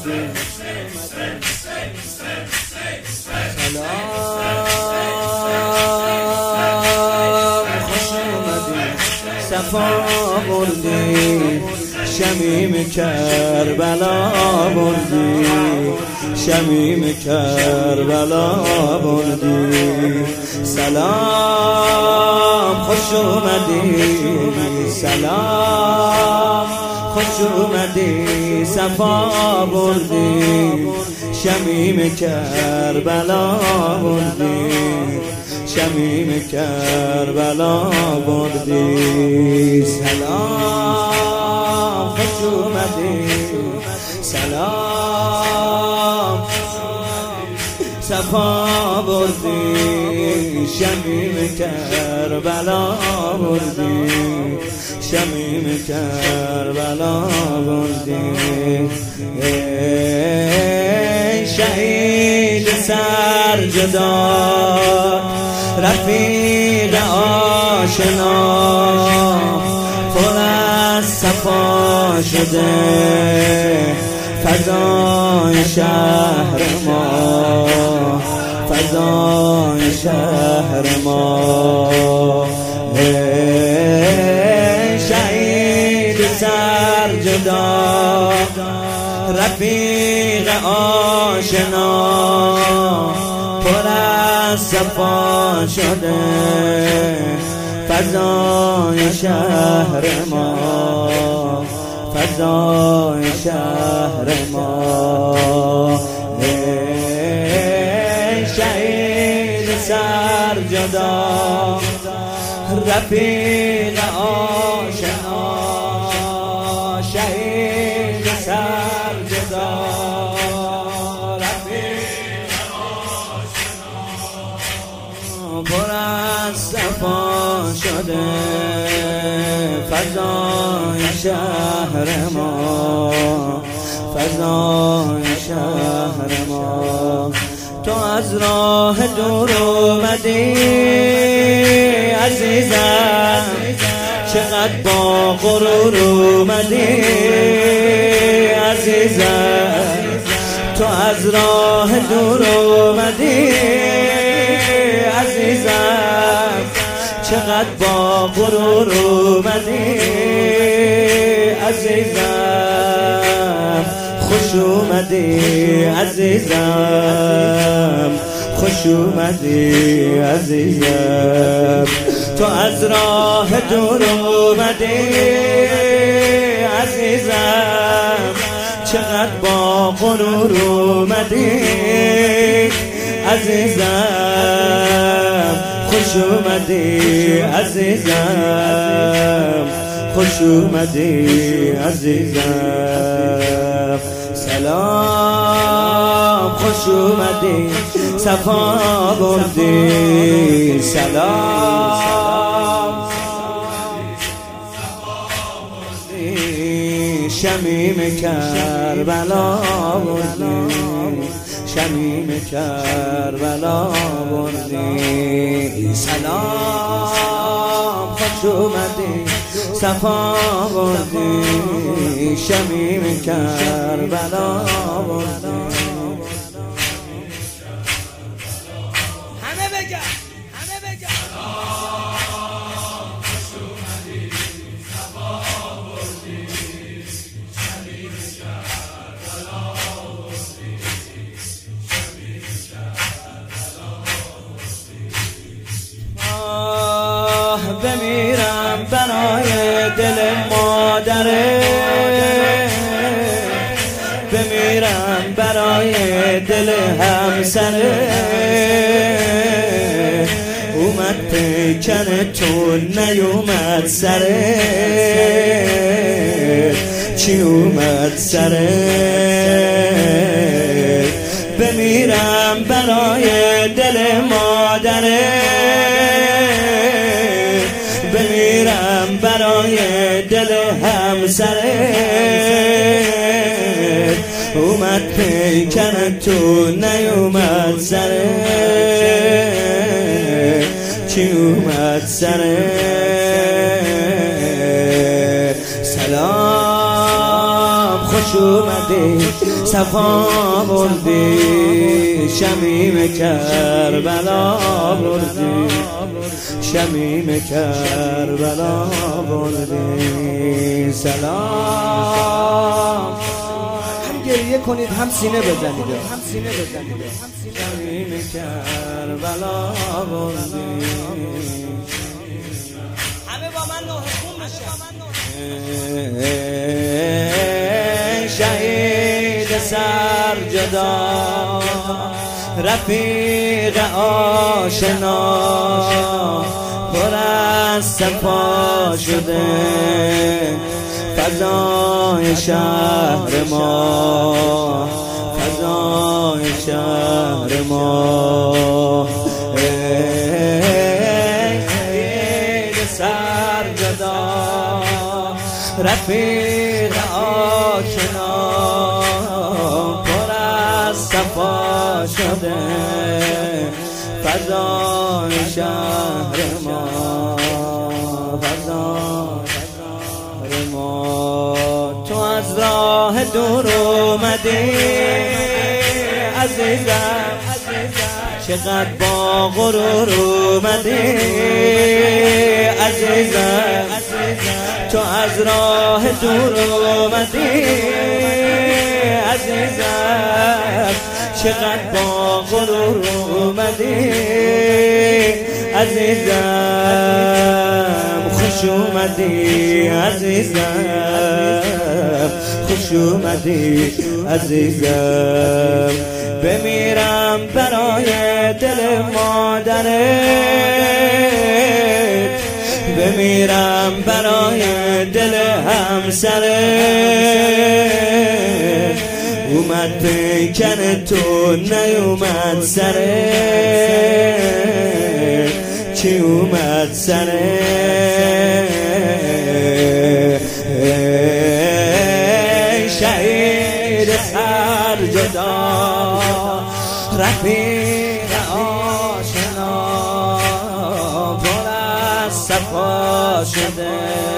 اومدی سلام خوش اومدی صفا بردی شمیم کربلا بردی شمیم کربلا بردی سلام خوش اومدی سلام خوش اومدی صفا بردی شمیم کربلا بردی شمیم کربلا بردی سلام خوش اومدی سلام صفا بردی شمیم کربلا بردی شمیم کربلا بردی شهید سرجدا رفیق آشنا پر از صفا شده فضای شهر ما فضای شهر ما شهید سرجدا رفیق آشنا پر از صفا شده فضای شهر ما فضای شهر ما شهید سرجدا رفیق آشنا شهید سرجدا رفیق آشنا پر از صفا شده فضای شهر ما فضای شهر ما تو از راه دور اومدی عزیزم چقدر با غرور اومدی عزیزم تو از راه دور اومدی عزیزم چقدر با غرور اومدی عزیزم خوش اومدی عزیزم خوش اومدی عزیزم تو از راه دور اومدی عزیزم چقدر با غرور اومدی عزیزم خوش اومدی عزیزم خوش اومدی عزیزم سلام خوش اومدی صفا بردی سلام شمیم کربلا بردی شمیم کربلا بردی سلام خوش اومدی صفا بردی شمیم کربلا بردی همه بگن بمیرم برای دل مادره بمیرم برای دل همسره اومد پیکر تو نیومد سره چی اومد سره بمیرم برای دل مادره بمیرم برای دل همسره اومد پیکر تو نیومد سره چی اومد سره سلام خوش خوش اومدی صفا بردی شمیم کربلا بردی شمیم کربلا بردی سلام هم گریه کنید هم سینه بزنید شمیم کربلا بردی همه با من نوحه خون بشه شهید سرجدا رفیق آشنا پر از صفا شده فضای شهر ما فضای شهر ما شهید سرجدا رفیق آشنا پر از صفا شده فضای شهر ما فضای ما تو از راه دور اومدی عزیزم چقدر با غرور اومدی عزیزم تو از راه دور اومدی عزیزم چقدر با غرور اومدی عزیزم خوش اومدی عزیزم خوش اومدی عزیزم بمیرم برای دل مادرت بمیرم برای دل همسرت اومد پیکر تو نیومد سرت چی اومد سرت شهید سرجدا رفیق آشنا پر از صفا شده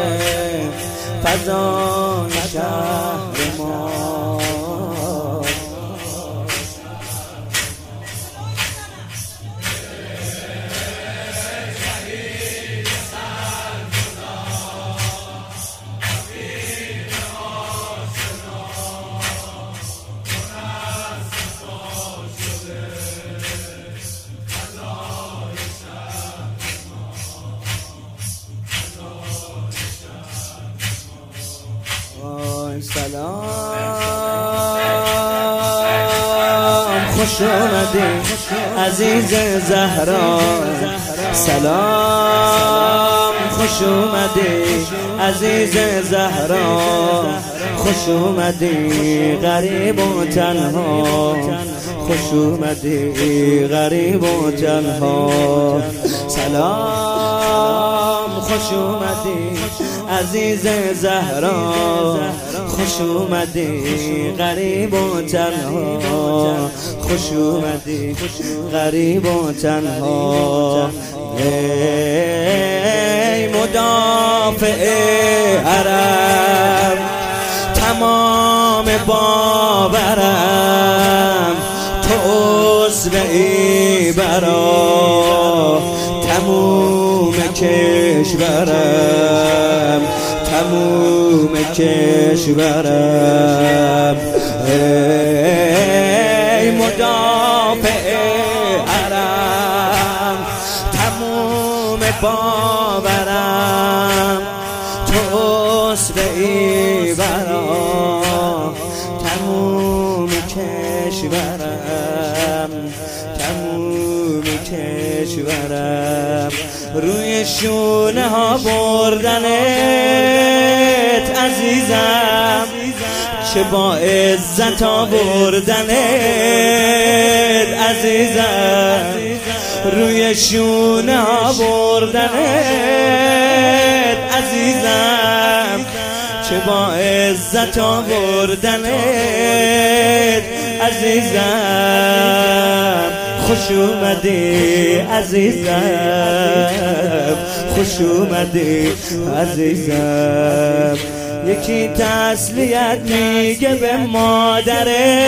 فضای شهر ما سلام خوش اومدی عزیز زهرا سلام خوش اومدی عزیز زهرا خوش اومدی غریب و تنها خوش اومدی غریب و تنها سلام خوش اومدی عزیز زهرا خوش اومدی غریب و تنها خوش اومدی غریب و تنها ای مدافع حرم تمام باورم تو عضوی برا تموم کشورم تموم کشورم ای مدافع حرم تموم باورم تو عضوی برا تموم کشورم تموم کشورم روی شونه ها بردنت عزیزم چه با عزت آوردنت عزیزم روی شونه ها بردنت عزیزم چه با عزت آوردنت عزیزم خوش اومدی عزیزم خوش اومدی عزیزم یکی تسلیت میگه به مادره،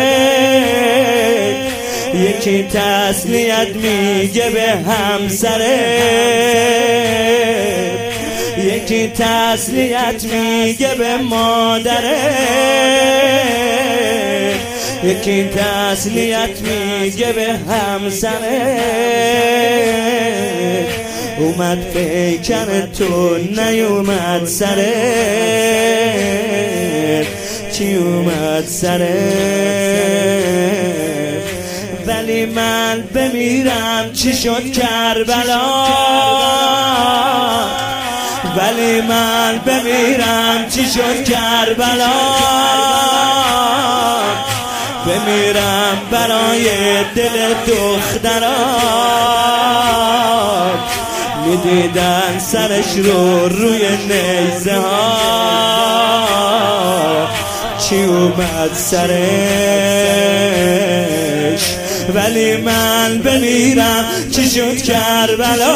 یکی تسلیت میگه به همسره، یکی تسلیت میگه به مادره، یکی تسلیت میگه به همسره. اومد پیکر تو نیومد سره، چی اومد سره؟ ولی من بمیرم چی شد کربلا، ولی من بمیرم چی شد کربلا، بمیرم برای دل دختران، میدیدن سرش رو روی نیزه ها، چی اومد سرش؟ ولی من بمیرم چی شد کربلا،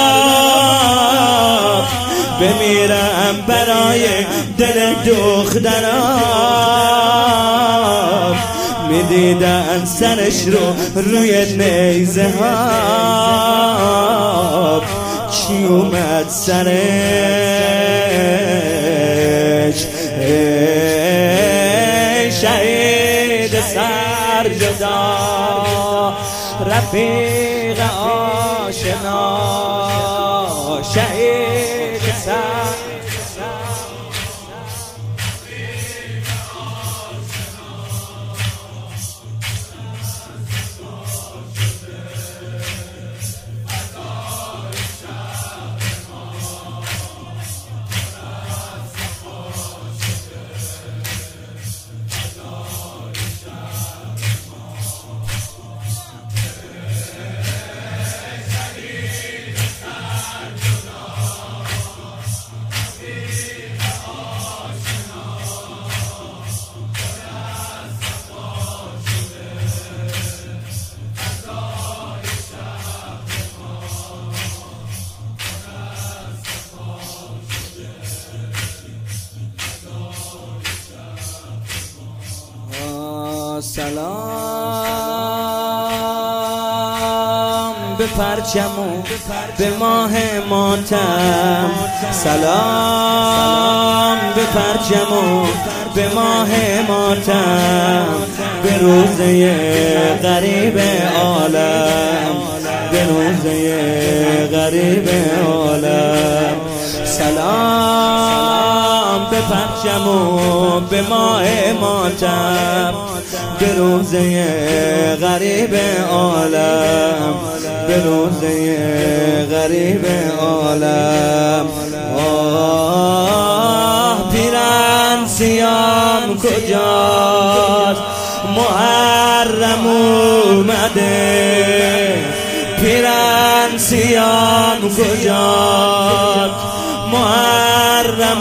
بمیرم برای دل دختران، میدیدن سرش رو روی نیزه ها، چی اومد سرش؟ شهید سرجدا رفیق آشنا، شهید سلام به پرچم و به ماه ماتم، سلام به پرچم و به ماه ماتم، به روزه غریب عالم، به روزه غریب عالم. سلام به پرچم و به ماه ماتم، به روزه غریب عالم، به روزه غریب عالم. آه پیرن سیام کجاست؟ محرم اومده، پیرن سیام کجاست؟ محرم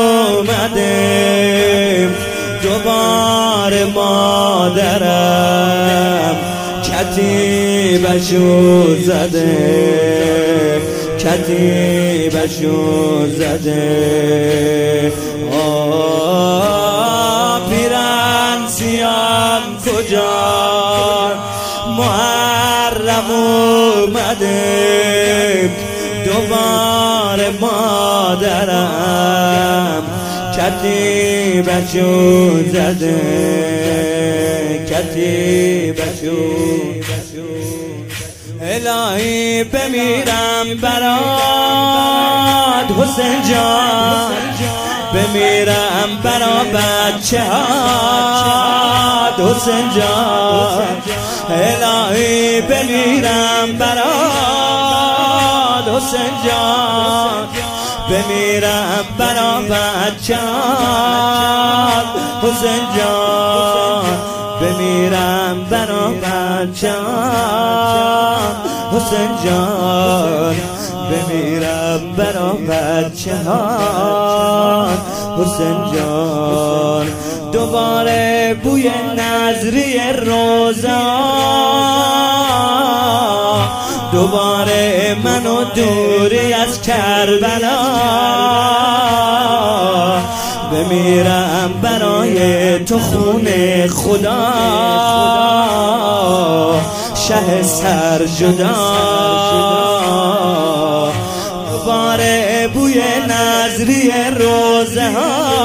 اومده، دوباره مادرم کتیبشو زده، کتیبشو زده. آه پیرن سیام کجا؟ محرم اومده، دوباره مادرم کتیبشو زده، کتیبشو. الهی بمیرم برات حسین جان، بمیرم برا بچه هات حسین جان، الهی بمیرم برات حسین جان، بمیرم برا بچه هات حسین جان، بمیرم برا بچه هات حسین جان، بمیرم برا بچه هات حسین جان. دوباره بوی نظری روزا، دوباره منو دوری از کربلا، بمیرم برای تو خون خدا شه سر جدا دوباره بوی نظری روزه ها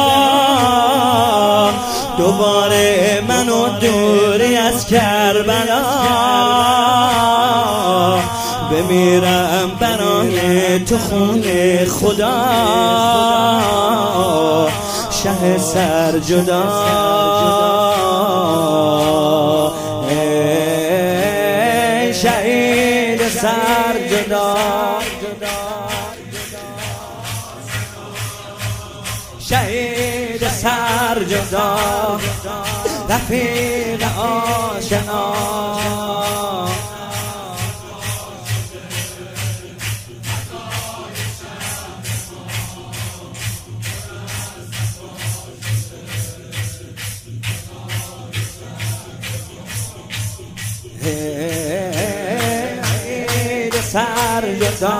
دوباره منو دوری از کربلا بمیرم برای تو خون خدا شه سر جدا ای شهید سر جدا شهید سر جدا رفیق آشنا سر جدا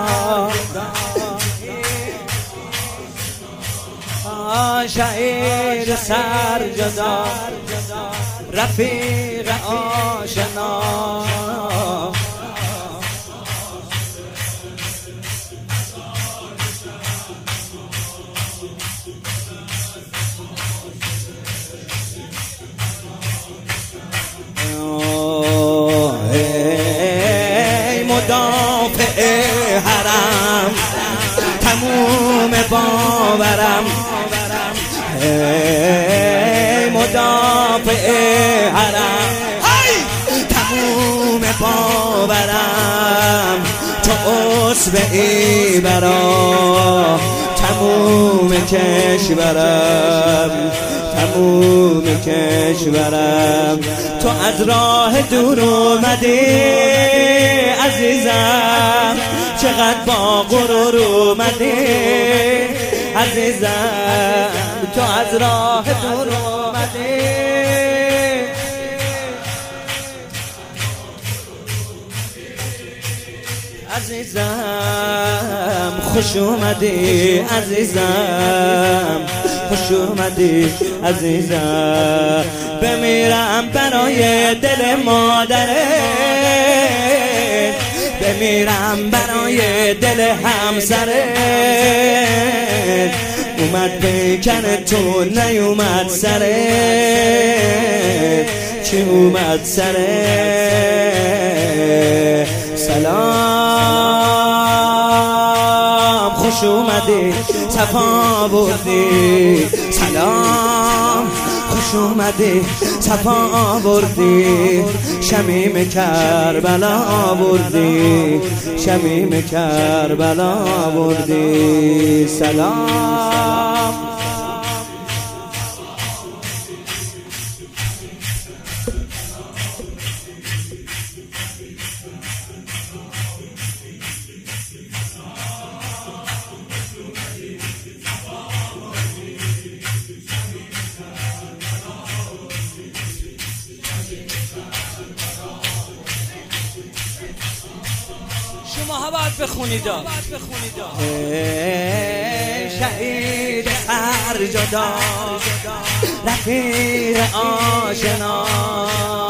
شهید سر جدا رفیق آشنا مدافع حرم تموم باورم مدافع حرم تموم باورم تو اصبعی برا تموم کشورم تموم کشورم تو از راه دور اومدی عزیزم چقدر با غرور اومدی عزیزم تو از راه دور اومدی عزیزم خوش اومدی عزیزم خوش اومدی عزیزم بمیرم برای دل مادره بمیرم برای دل همسره اومد پیکن تو نیومد سره چی اومد سره سلام خوش اومدی صفا بردی سلام خوش اومدی صفا بردی شمیم کربلا بردی شمیم کربلا بردی سلام شما باید بخونید شهید سر جدا رفیق آشنا